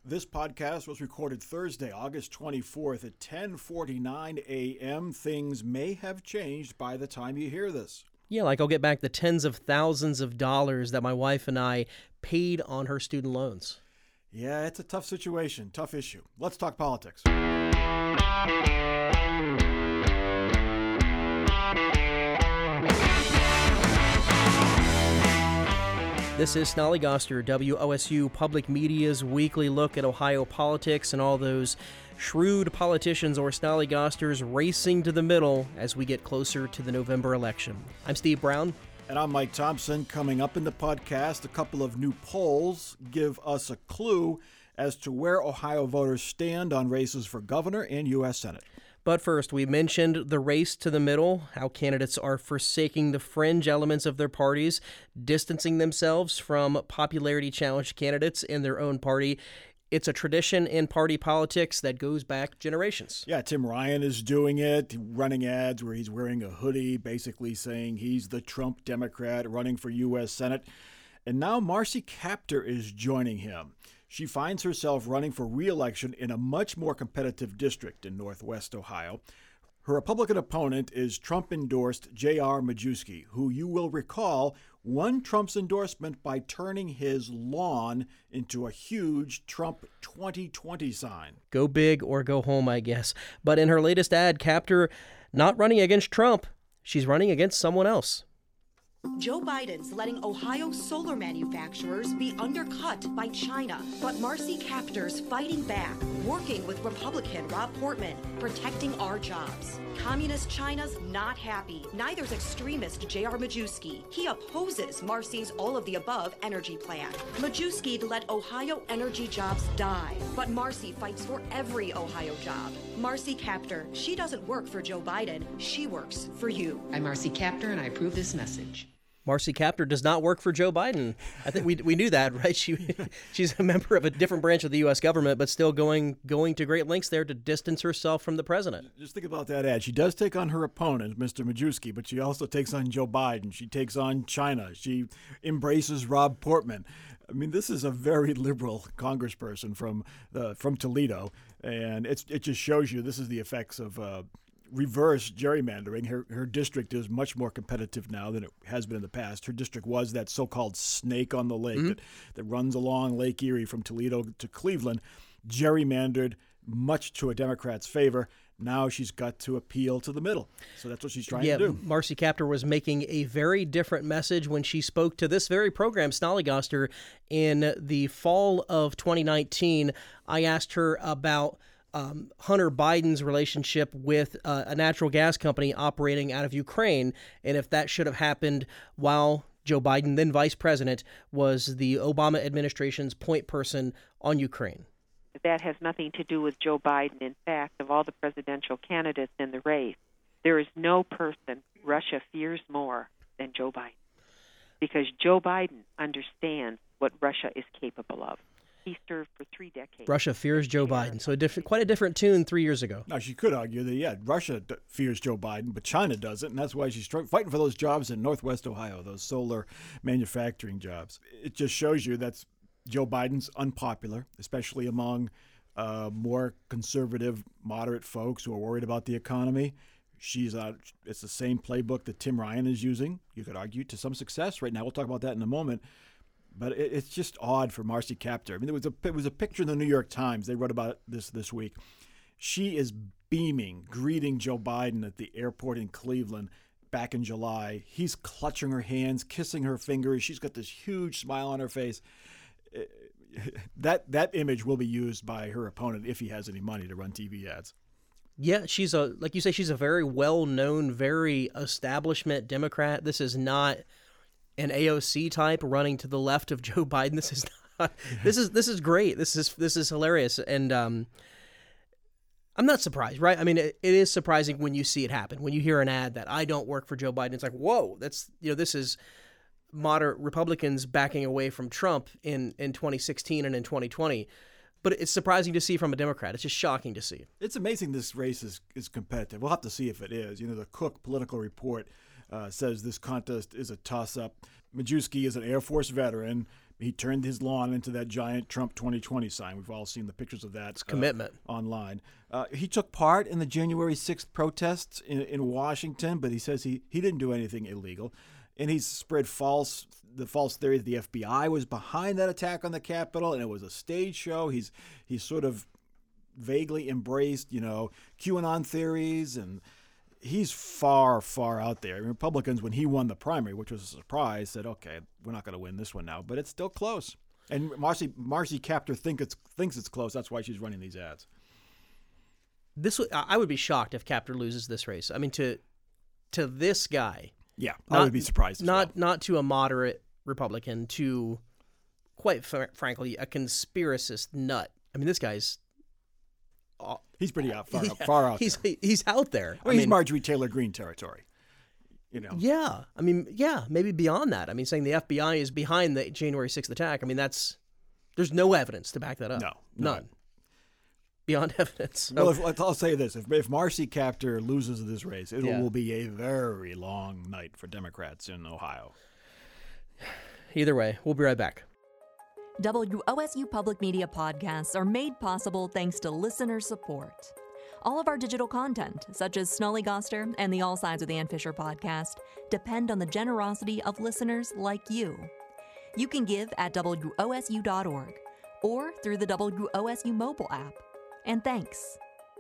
This podcast was recorded Thursday, August 24th at 10:49 a.m. Things may have changed by the time you hear this. Yeah, like I'll get back the tens of thousands of dollars that my wife and I paid on her student loans. Yeah, it's a tough situation, tough issue. Let's talk politics. This is Snollygoster, WOSU Public Media's weekly look at Ohio politics and all those shrewd politicians or Snollygosters racing to the middle as we get closer to the November election. I'm Steve Brown. And I'm Mike Thompson. Coming up in the podcast, a couple of new polls give us a clue as to where Ohio voters stand on races for governor and U.S. Senate. But first, we mentioned the race to the middle, how candidates are forsaking the fringe elements of their parties, distancing themselves from popularity-challenged candidates in their own party. It's a tradition in party politics that goes back generations. Yeah, Tim Ryan is doing it, running ads where he's wearing a hoodie, basically saying he's the Trump Democrat running for U.S. Senate. And now Marcy Kaptur is joining him. She finds herself running for re-election in a much more competitive district in Northwest Ohio. Her Republican opponent is Trump-endorsed J.R. Majewski, who you will recall won Trump's endorsement by turning his lawn into a huge Trump 2020 sign. Go big or go home, I guess. But in her latest ad, Kaptur not running against Trump, she's running against someone else. Joe Biden's letting Ohio solar manufacturers be undercut by China. But Marcy Kaptur's fighting back, working with Republican Rob Portman, protecting our jobs. Communist China's not happy. Neither's extremist J.R. Majewski. He opposes Marcy's all-of-the-above energy plan. Majewski'd let Ohio energy jobs die. But Marcy fights for every Ohio job. Marcy Kaptur, she doesn't work for Joe Biden. She works for you. I'm Marcy Kaptur, and I approve this message. Marcy Kaptur does not work for Joe Biden. I think we knew that, right? She's a member of a different branch of the U.S. government, but still going to great lengths there to distance herself from the president. Just think about that ad. She does take on her opponent, Mr. Majewski, but she also takes on Joe Biden. She takes on China. She embraces Rob Portman. I mean, this is a very liberal congressperson from Toledo, and it just shows you this is the effects of reverse gerrymandering. Her district is much more competitive now than it has been in the past. Her district was that so-called snake on the lake that runs along Lake Erie from Toledo to Cleveland, gerrymandered much to a Democrat's favor. Now she's got to appeal to the middle. So that's what she's trying to do. Marcy Kaptur was making a very different message when she spoke to this very program, Snollygoster, in the fall of 2019. I asked her about Hunter Biden's relationship with a natural gas company operating out of Ukraine, and if that should have happened while Joe Biden, then vice president, was the Obama administration's point person on Ukraine. That has nothing to do with Joe Biden. In fact, of all the presidential candidates in the race, there is no person Russia fears more than Joe Biden, because Joe Biden understands what Russia is capable of. He served for 3 decades. Russia fears Joe Biden. So quite a different tune 3 years ago. Now, she could argue that, Russia fears Joe Biden, but China doesn't, and that's why she's fighting for those jobs in Northwest Ohio, those solar manufacturing jobs. It just shows you that Joe Biden's unpopular, especially among more conservative, moderate folks who are worried about the economy. It's the same playbook that Tim Ryan is using, you could argue, to some success right now. We'll talk about that in a moment. But it's just odd for Marcy Kaptur. I mean, it was a picture in the New York Times. They wrote about this week. She is beaming, greeting Joe Biden at the airport in Cleveland back in July. He's clutching her hands, kissing her fingers. She's got this huge smile on her face. That image will be used by her opponent if he has any money to run TV ads. Yeah, like you say, she's a very well-known, very establishment Democrat. This is not an AOC type running to the left of Joe Biden. This is not. This is great. This is hilarious, and I'm not surprised, right? I mean, it is surprising when you see it happen. When you hear an ad that I don't work for Joe Biden, it's like, whoa, this is moderate Republicans backing away from Trump in 2016 and in 2020. But it's surprising to see from a Democrat. It's just shocking to see. It's amazing this race is competitive. We'll have to see if it is. The Cook Political Report says this contest is a toss-up. Majewski is an Air Force veteran, He turned his lawn into that giant Trump 2020 sign. We've all seen the pictures of that. It's commitment. Online. He took part in the January 6th protests in Washington, but he says he didn't do anything illegal. And he's spread the false theory that the FBI was behind that attack on the Capitol and it was a stage show. He's sort of vaguely embraced, QAnon theories, and he's far, far out there. Republicans, when he won the primary, which was a surprise, said, okay, we're not going to win this one now, but it's still close. And Marcy Kaptur thinks it's close. That's why she's running these ads. I would be shocked if Kaptur loses this race. I mean, to this guy. Yeah, I would be surprised as well. Not to a moderate Republican, to, quite frankly, a conspiracist nut. I mean, this guy's... He's pretty far out there. He's out there. I mean, he's Marjorie Taylor Greene territory. Yeah. I mean, maybe beyond that. I mean, saying the FBI is behind the January 6th attack, I mean, there's no evidence to back that up. No. None. Beyond evidence. Well, I'll say this. If Marcy Kaptur loses this race, it will be a very long night for Democrats in Ohio. Either way, we'll be right back. WOSU Public Media podcasts are made possible thanks to listener support. All of our digital content, such as Snollygoster and the All Sides with Ann Fisher podcast, depend on the generosity of listeners like you. You can give at WOSU.org or through the WOSU mobile app. And thanks.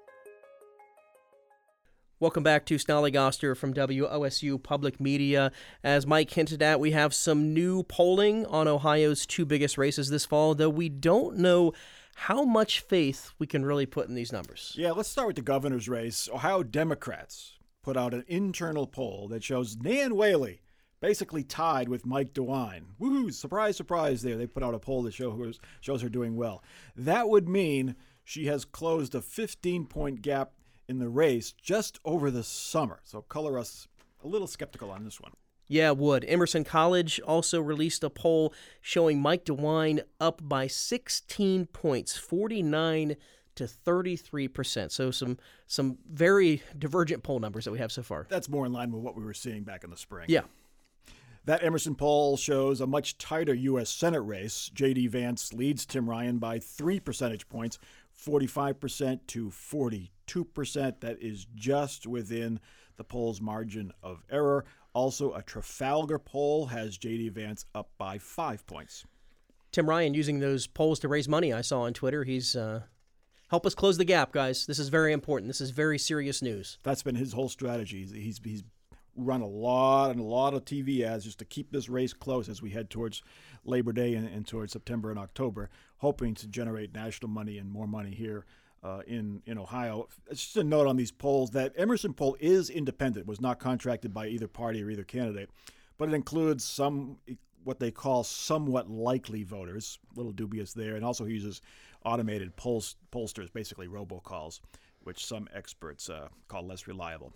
Welcome back to Snollygoster from WOSU Public Media. As Mike hinted at, we have some new polling on Ohio's two biggest races this fall, though we don't know how much faith we can really put in these numbers. Yeah, let's start with the governor's race. Ohio Democrats put out an internal poll that shows Nan Whaley basically tied with Mike DeWine. Woohoo! Surprise, surprise there. They put out a poll that shows her doing well. That would mean she has closed a 15-point gap in the race just over the summer. So color us a little skeptical on this one. Yeah, it would. Emerson College also released a poll showing Mike DeWine up by 16 points, 49 to 33%. So some very divergent poll numbers that we have so far. That's more in line with what we were seeing back in the spring. Yeah. That Emerson poll shows a much tighter U.S. Senate race. J.D. Vance leads Tim Ryan by 3 percentage points, 45% to 42%. That is just within the poll's margin of error. Also, a Trafalgar poll has J.D. Vance up by 5 points. Tim Ryan using those polls to raise money, I saw on Twitter. He's help us close the gap, guys. This is very important. This is very serious news. That's been his whole strategy. He's run a lot of TV ads just to keep this race close as we head towards Labor Day and towards September and October, hoping to generate national money and more money here in Ohio. It's just a note on these polls that Emerson poll is independent, was not contracted by either party or either candidate, but it includes some what they call somewhat likely voters, a little dubious there, and also uses automated pollsters, basically robocalls, which some experts call less reliable.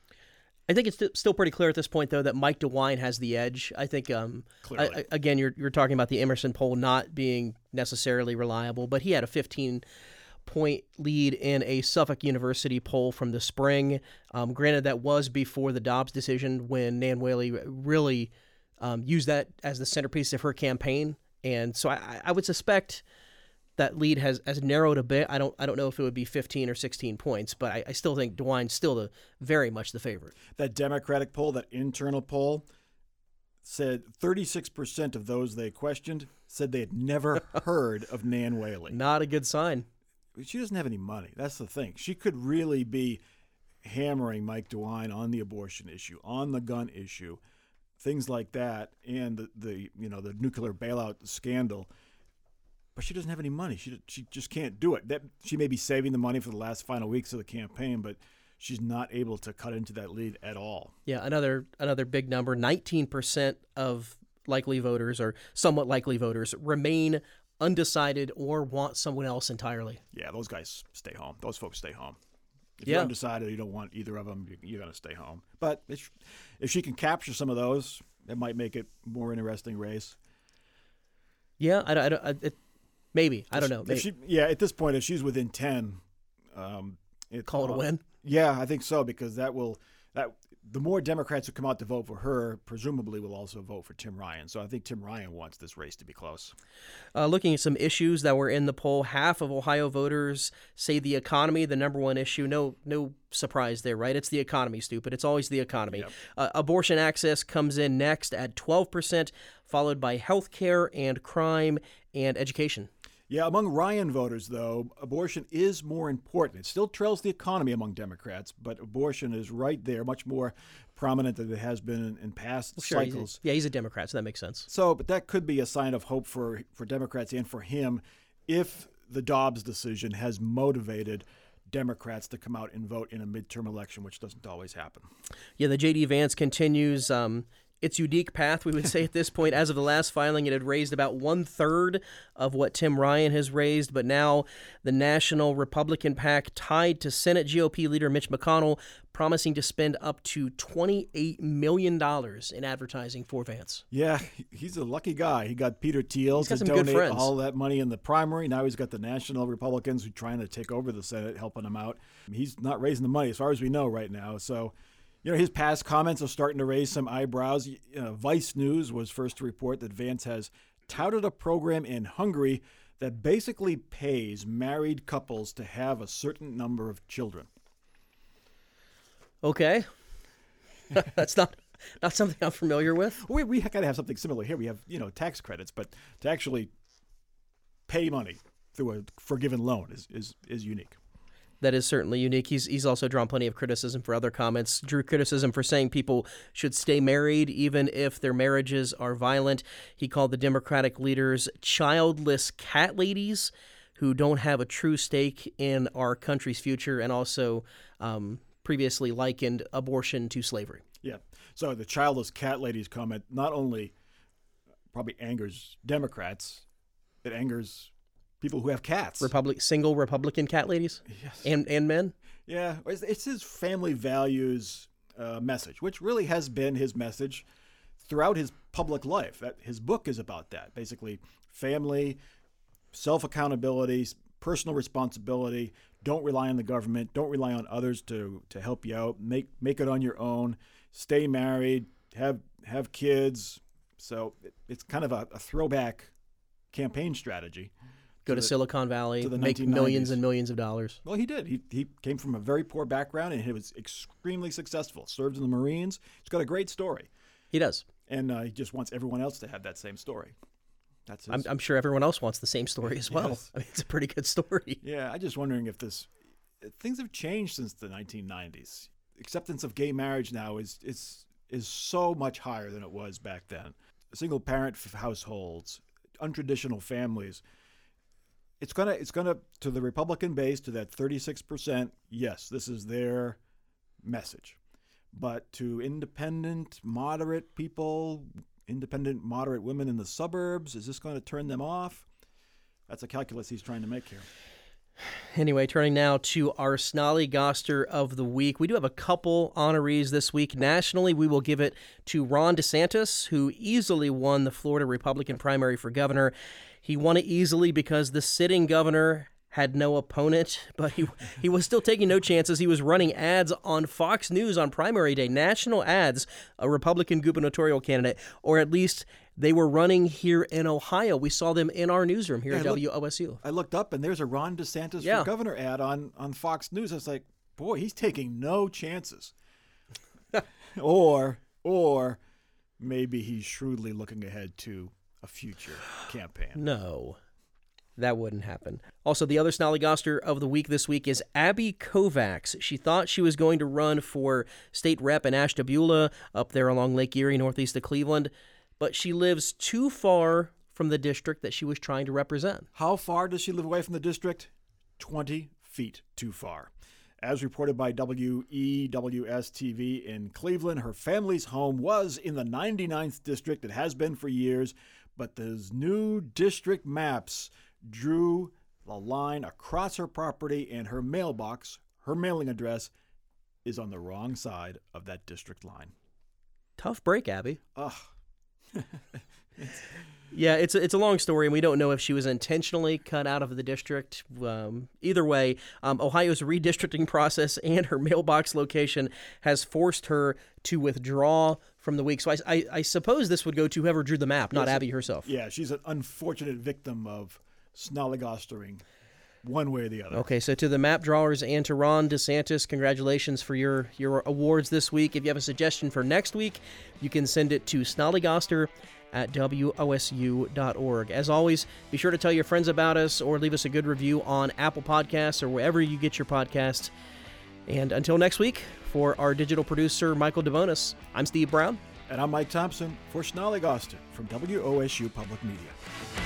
I think it's still pretty clear at this point, though, that Mike DeWine has the edge. I think, again, you're talking about the Emerson poll not being necessarily reliable, but he had a 15-point lead in a Suffolk University poll from the spring. Granted, that was before the Dobbs decision when Nan Whaley really used that as the centerpiece of her campaign. And so I would suspect that lead has narrowed a bit. I don't know if it would be 15 or 16 points, but I still think DeWine's still very much the favorite. That Democratic poll, that internal poll, said 36% of those they questioned said they had never heard of Nan Whaley. Not a good sign. She doesn't have any money. That's the thing. She could really be hammering Mike DeWine on the abortion issue, on the gun issue, things like that, and the nuclear bailout scandal. But she doesn't have any money. She just can't do it. She may be saving the money for the last final weeks of the campaign, but she's not able to cut into that lead at all. Yeah, another big number. 19% of likely voters or somewhat likely voters remain undecided or want someone else entirely. Yeah, those guys stay home. Those folks stay home. If you're undecided, you don't want either of them, you're going to stay home. But if she can capture some of those, it might make it a more interesting race. Yeah, maybe. I don't know. Maybe. At this point, if she's within 10, call it a win? Yeah, I think so, because that will the more Democrats who come out to vote for her, presumably will also vote for Tim Ryan. So I think Tim Ryan wants this race to be close. Looking at some issues that were in the poll, half of Ohio voters say the economy, the number one issue. No surprise there, right? It's the economy, stupid. It's always the economy. Yep. Abortion access comes in next at 12%, followed by health care and crime and education. Yeah, among Ryan voters, though, abortion is more important. It still trails the economy among Democrats, but abortion is right there, much more prominent than it has been in past cycles. He's a Democrat, so that makes sense. So, but that could be a sign of hope for Democrats and for him if the Dobbs decision has motivated Democrats to come out and vote in a midterm election, which doesn't always happen. Yeah, the J.D. Vance continues its unique path, we would say at this point. As of the last filing, it had raised about 1/3 of what Tim Ryan has raised, but now the National Republican PAC tied to Senate GOP leader Mitch McConnell, promising to spend up to $28 million in advertising for Vance. Yeah, he's a lucky guy. He got Peter Thiel to donate all that money in the primary. Now he's got the National Republicans who are trying to take over the Senate, helping him out. He's not raising the money as far as we know right now, so... his past comments are starting to raise some eyebrows. Vice News was first to report that Vance has touted a program in Hungary that basically pays married couples to have a certain number of children. Okay. That's not something I'm familiar with. We got to have something similar here. We have, tax credits, but to actually pay money through a forgiven loan is unique. That is certainly unique. He's also drawn plenty of criticism for other comments. Drew criticism for saying people should stay married even if their marriages are violent. He called the Democratic leaders childless cat ladies who don't have a true stake in our country's future, and also previously likened abortion to slavery. Yeah. So the childless cat ladies comment not only probably angers Democrats, it angers people who have cats. Single Republican cat ladies? Yes. And men? Yeah. It's his family values message, which really has been his message throughout his public life. His book is about that. Basically, family, self-accountability, personal responsibility. Don't rely on the government. Don't rely on others to help you out. Make it on your own. Stay married. Have kids. So it's kind of a throwback campaign strategy. Go to Silicon Valley, make millions and millions of dollars. Well, he did. He came from a very poor background, and he was extremely successful. Served in the Marines. He's got a great story. He does. And he just wants everyone else to have that same story. That's his. I'm sure everyone else wants the same story as well. Yes. I mean, it's a pretty good story. Yeah, I'm just wondering if things have changed since the 1990s. Acceptance of gay marriage now is so much higher than it was back then. Single-parent households, untraditional families. It's gonna to the Republican base, to that 36%. Yes, this is their message, but to independent, moderate people, independent, moderate women in the suburbs, is this going to turn them off? That's a calculus he's trying to make here. Anyway, turning now to our Snollygoster of the Week. We do have a couple honorees this week. Nationally, we will give it to Ron DeSantis, who easily won the Florida Republican primary for governor. He won it easily because the sitting governor had no opponent, but he was still taking no chances. He was running ads on Fox News on primary day, national ads, a Republican gubernatorial candidate, or at least they were running here in Ohio. We saw them in our newsroom here at WOSU. I looked up, and there's a Ron DeSantis for governor ad on Fox News. I was like, boy, he's taking no chances. or maybe he's shrewdly looking ahead to a future campaign. No, that wouldn't happen. Also, the other Snollygoster of the week this week is Abby Kovacs. She thought she was going to run for state rep in Ashtabula, up there along Lake Erie, northeast of Cleveland, but she lives too far from the district that she was trying to represent. How far does she live away from the district? 20 feet too far. As reported by WEWS-TV in Cleveland, her family's home was in the 99th district. It has been for years, but those new district maps drew a line across her property, and her mailbox, her mailing address, is on the wrong side of that district line. Tough break, Abby. Ugh. Yeah, it's a long story, and we don't know if she was intentionally cut out of the district. Either way, Ohio's redistricting process and her mailbox location has forced her to withdraw from the week. So I suppose this would go to whoever drew the map, not Abby herself. Yeah, she's an unfortunate victim of snollygostering one way or the other. Okay, so to the map drawers and to Ron DeSantis, congratulations for your awards this week. If you have a suggestion for next week, you can send it to snollygoster@wosu.org. As always, be sure to tell your friends about us or leave us a good review on Apple Podcasts or wherever you get your podcasts. And until next week, for our digital producer, Michael DeVonis, I'm Steve Brown. And I'm Mike Thompson for Snollygoster from WOSU Public Media.